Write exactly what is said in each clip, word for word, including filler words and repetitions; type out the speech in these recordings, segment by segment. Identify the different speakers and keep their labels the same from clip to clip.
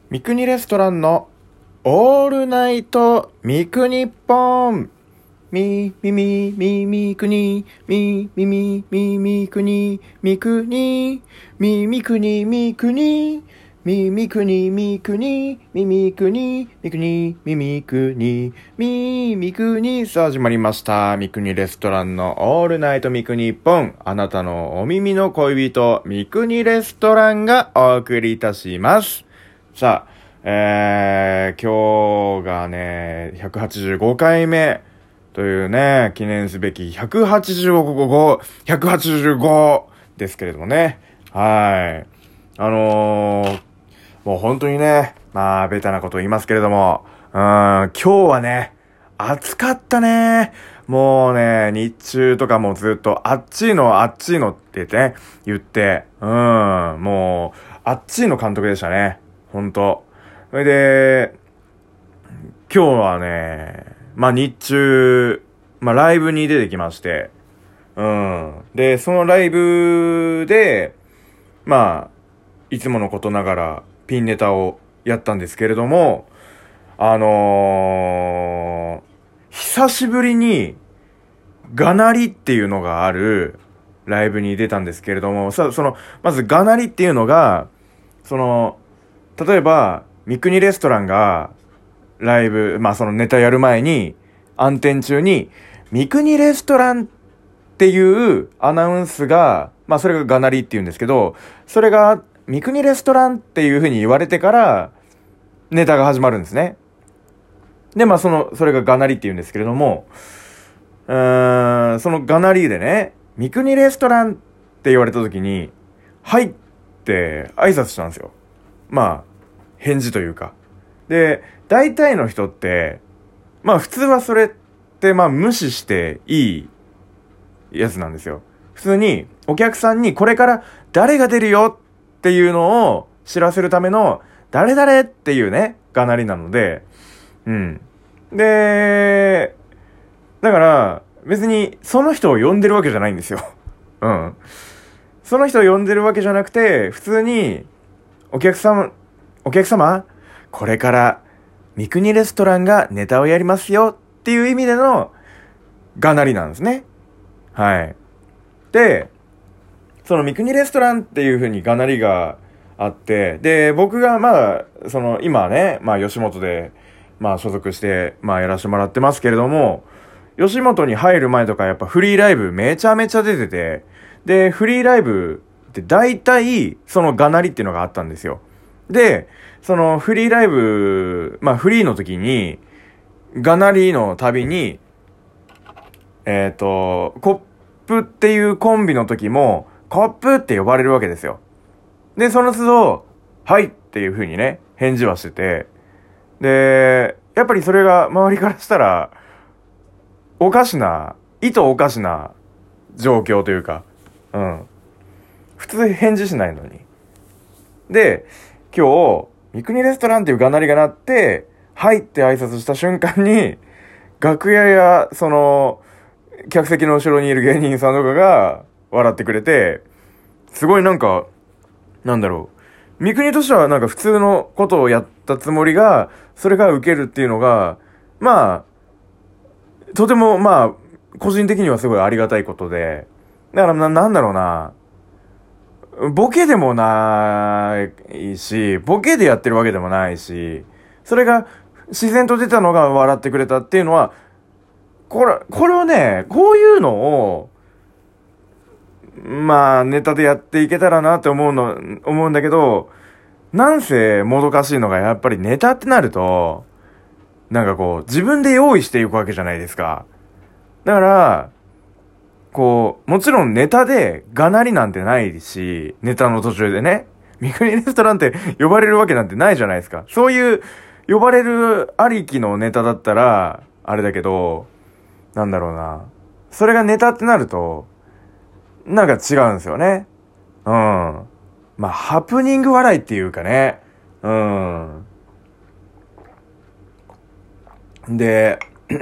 Speaker 1: 三国レストランのオールナイト三国ポンみ、み、み、み、みくに、み、み、み、み、みくに、みくに、み、みくに、みくに、み、みくに、みくに、み、みくに、みくに、み、みくに、み、みくに、さあ始まりました。三国レストランのオールナイト三国ポン。あなたのお耳の恋人、三国レストランがお送りいたします。さあ、えー、今日がね、ひゃくはちじゅうごかいめというね、記念すべきひゃくはちじゅうご、ひゃくはちじゅうごですけれどもね。はい。あのー、もう本当にね、まあ、ベタなことを言いますけれども、うーん、今日はね、暑かったね。もうね、日中とかもずっと、あっちいの、あっちいのってね、言って、うん、もう、あっちいの監督でしたね。ほんと。それで、今日はね、まあ日中、まあライブに出てきまして、うん。で、そのライブで、まあ、いつものことながらピンネタをやったんですけれども、あのー、久しぶりに、がなりっていうのがあるライブに出たんですけれども、さ、その、まずがなりっていうのが、その、例えば、三国レストランが、ライブ、まあそのネタやる前に、暗転中に、三国レストランっていうアナウンスが、まあそれががなりって言うんですけど、それが、三国レストランっていう風に言われてから、ネタが始まるんですね。で、まあその、それががなりって言うんですけれども、うーん、そのがなりでね、三国レストランって言われた時に、はいって挨拶したんですよ。まあ、返事というか。で、大体の人って、まあ普通はそれってまあ無視していいやつなんですよ。普通にお客さんにこれから誰が出るよっていうのを知らせるための誰々っていうね、がなりなので、うん。で、だから別にその人を呼んでるわけじゃないんですよ。うん。その人を呼んでるわけじゃなくて、普通にお客様、お客様これから三国レストランがネタをやりますよっていう意味でのがなりなんですね。はい。で、その三国レストランっていう風にがなりがあって、で、僕がまあ、その今ね、まあ吉本で、まあ所属して、まあやらせてもらってますけれども、吉本に入る前とかやっぱフリーライブめちゃめちゃ出てて、で、フリーライブって大体そのがなりっていうのがあったんですよ。で、そのフリーライブ、まあフリーの時に、がなりの旅に、えっと、コップっていうコンビの時も、コップって呼ばれるわけですよ。で、その都度、はいっていう風にね、返事はしてて、で、やっぱりそれが周りからしたら、おかしな、意図おかしな状況というか、うん。普通返事しないのに。で、今日、三国レストランっていうがなりが鳴って、はいって挨拶した瞬間に、楽屋や、その、客席の後ろにいる芸人さんとかが笑ってくれて、すごいなんか、なんだろう。三国としてはなんか普通のことをやったつもりが、それが受けるっていうのが、まあ、とてもまあ、個人的にはすごいありがたいことで、だからな、なんだろうな。ボケでもないし、ボケでやってるわけでもないし、それが自然と出たのが笑ってくれたっていうのは、これ、これをね、こういうのを、まあ、ネタでやっていけたらなって思うの、思うんだけど、なんせもどかしいのがやっぱりネタってなると、なんかこう、自分で用意していくわけじゃないですか。だから、こう、もちろんネタでがなりなんてないし、ネタの途中でね、三国レストランって呼ばれるわけなんてないじゃないですか。そういう呼ばれるありきのネタだったら、あれだけど、なんだろうな。それがネタってなると、なんか違うんですよね。うん。まあ、ハプニング笑いっていうかね。うん。で、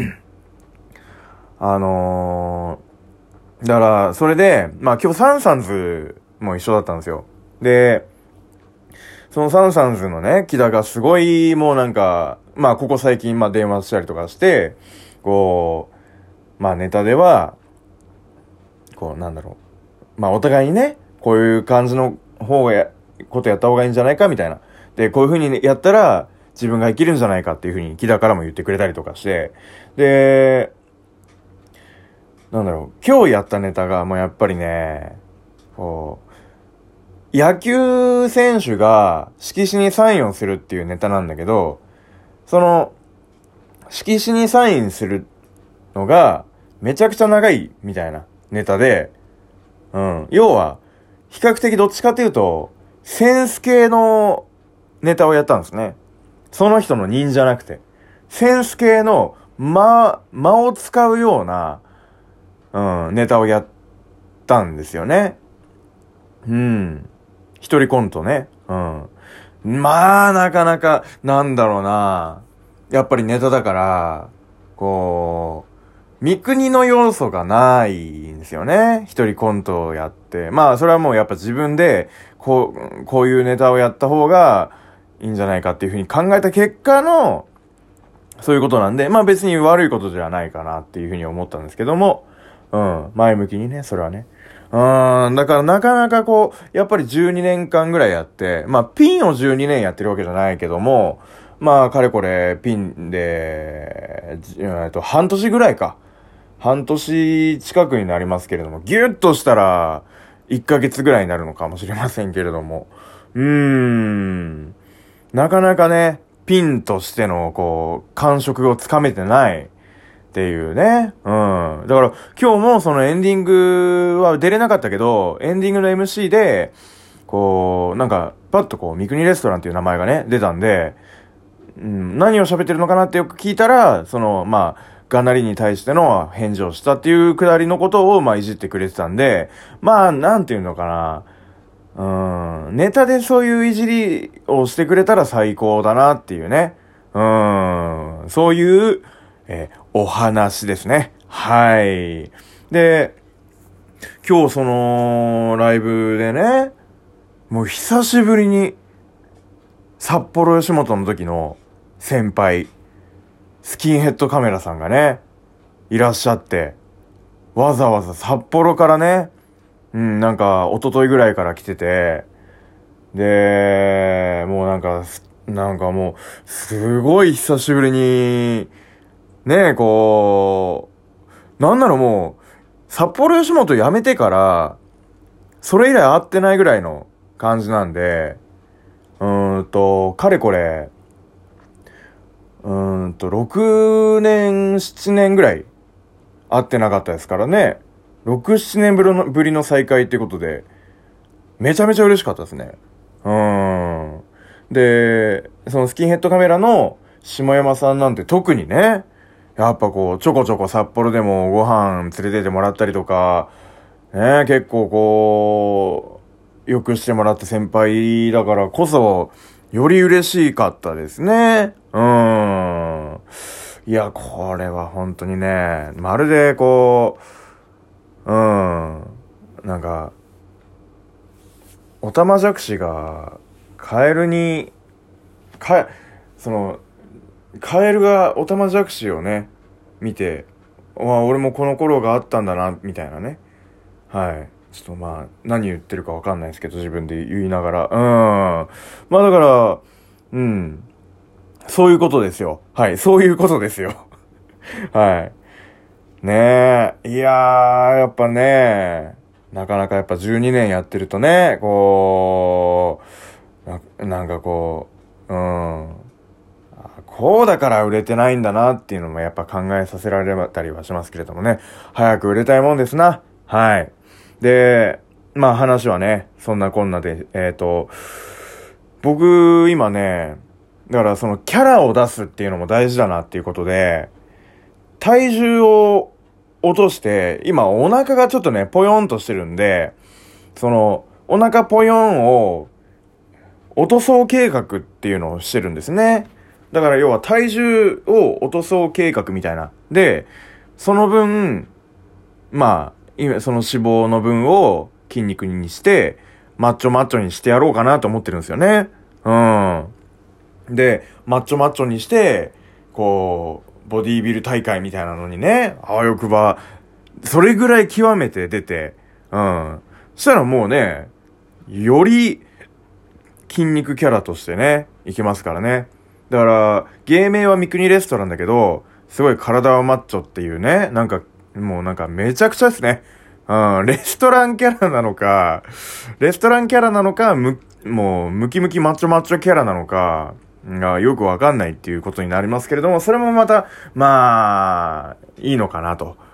Speaker 1: あのー、だから、それで、まあ今日サンサンズも一緒だったんですよ。で、 そのサンサンズのね、木田がすごい、もうなんか、まあここ最近まあ電話したりとかして、こう、まあネタでは、こうなんだろう。まあお互いにね、こういう感じの方がや、ことやった方がいいんじゃないかみたいな。で、こういう風にやったら自分が生きるんじゃないかっていう風に木田からも言ってくれたりとかして、で、なんだろう、今日やったネタがもうやっぱりね、こう、野球選手が色紙にサインをするっていうネタなんだけど、その、色紙にサインするのがめちゃくちゃ長いみたいなネタで、うん。要は、比較的どっちかっていうと、センス系のネタをやったんですね。その人の人じゃなくて、センス系の間、間を使うような、うん、ネタをやったんですよね。うん。一人コントね。うん。まあ、なかなか、なんだろうな。やっぱりネタだから、こう、三国の要素がないんですよね。一人コントをやって。まあ、それはもうやっぱ自分で、こう、こういうネタをやった方がいいんじゃないかっていうふうに考えた結果の、そういうことなんで、まあ別に悪いことじゃないかなっていうふうに思ったんですけども、うん、前向きにね、それはね。うーん、だからなかなかこう、やっぱりじゅうにねんかんぐらいやって、まあピンをじゅうにねんやってるわけじゃないけども、まあかれこれピンで、えっと、半年ぐらいか。半年近くになりますけれども、ギュッとしたら、いっかげつぐらいになるのかもしれませんけれども。うーん。なかなかね、ピンとしての、こう、感触をつかめてないっていうね。うん。だから、今日もそのエンディングは出れなかったけど、エンディングの エムシー で、こう、なんか、パッとこう、三国レストランっていう名前がね、出たんで、うん、何を喋ってるのかなってよく聞いたら、その、まあ、がなりに対しての返事をしたっていうくだりのことを、まあ、いじってくれてたんで、まあ、なんていうのかな。うん、ネタでそういういじりをしてくれたら最高だなっていうね。うん、そういう、えーお話ですね。はい。で、今日その、ライブでね、もう久しぶりに、札幌吉本の時の先輩、スキンヘッドカメラさんがね、いらっしゃって、わざわざ札幌からね、うん、なんか、一昨日ぐらいから来てて、で、もうなんか、なんかもう、すごい久しぶりに、ねえ、こう、なんならもう、札幌吉本辞めてから、それ以来会ってないぐらいの感じなんで、うーんと、かれこれ、うーんと、ろくねん、ななねんぐらい会ってなかったですからね。ろく、ななねんぶりのぶりの再会ってことで、めちゃめちゃ嬉しかったですね。うーん。で、そのスキンヘッドカメラの下山さんなんて特にね、やっぱこう、ちょこちょこ札幌でもご飯連れてってもらったりとか、ね、結構こう、よくしてもらった先輩だからこそ、より嬉しかったですね。うーん。いや、これは本当にね、まるでこう、うん、なんか、オタマジャクシが、カエルに、か、その、カエルがオタマジャクシをね、見て、わあ、俺もこの頃があったんだな、みたいなね。はい。ちょっとまあ、何言ってるかわかんないですけど、自分で言いながら。うん。まあだから、うん。そういうことですよ。はい。そういうことですよ。はい。ねえ。いやー、やっぱね、なかなかやっぱじゅうにねんやってるとね、こう、な、なんかこう、うん。こうだから売れてないんだなっていうのもやっぱ考えさせられたりはしますけれどもね。早く売れたいもんですな。はい。で、まあ話はね、そんなこんなで、えっと、僕、今ね、だからそのキャラを出すっていうのも大事だなっていうことで、体重を落として、今お腹がちょっとね、ぽよんとしてるんで、その、お腹ぽよんを落とそう計画っていうのをしてるんですね。だから要は体重を落とそう計画みたいな。で、その分、まあ、今その脂肪の分を筋肉にして、マッチョマッチョにしてやろうかなと思ってるんですよね。ううん。で、マッチョマッチョにして、こう、ボディービル大会みたいなのにね、あわよくば、それぐらい極めて出て、うん。そしたらもうね、より筋肉キャラとしてね、いけますからね。だから、芸名は三国レストランだけど、すごい体はマッチョっていうね、なんか、もうなんかめちゃくちゃですね。うん、レストランキャラなのか、レストランキャラなのか、む、もう、ムキムキマッチョマッチョキャラなのか、がよくわかんないっていうことになりますけれども、それもまた、まあ、いいのかなと。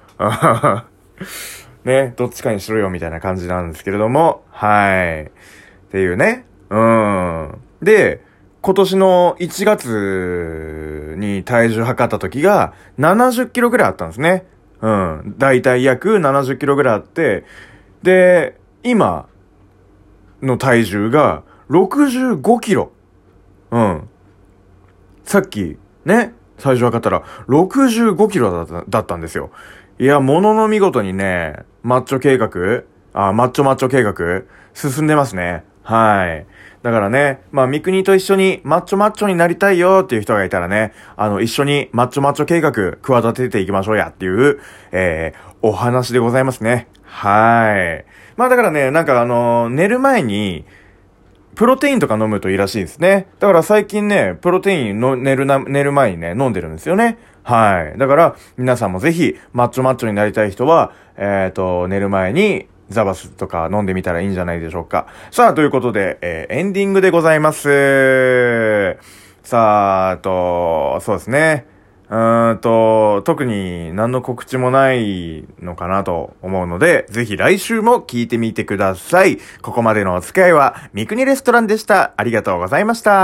Speaker 1: ね、どっちかにしろよみたいな感じなんですけれども、はい。っていうね。うん。で、今年のいちがつに体重測った時がななじゅっキロぐらいあったんですね。うん。だいたい約ななじゅっキロぐらいあって、で、今の体重がろくじゅうごキロ。うん。さっき、ね、最初測ったらろくじゅうごキロだった、だったんですよ。いや、ものの見事にね、マッチョ計画あ、マッチョマッチョ計画進んでますね。はい。だからね、まあ、三国と一緒にマッチョマッチョになりたいよっていう人がいたらね、あの、一緒にマッチョマッチョ計画企てていきましょうやっていう、えー、お話でございますね。はい。まあ、だからね、なんかあのー、寝る前に、プロテインとか飲むといいらしいですね。だから最近ね、プロテインの寝るな、寝る前にね、飲んでるんですよね。はい。だから、皆さんもぜひ、マッチョマッチョになりたい人は、えっと、寝る前に、ザバスとか飲んでみたらいいんじゃないでしょうか。さあ、ということで、えー、エンディングでございます。さあ、と、そうですね。うーんと、特に何の告知もないのかなと思うので、ぜひ来週も聞いてみてください。ここまでのお付き合いは、三国レストランでした。ありがとうございました。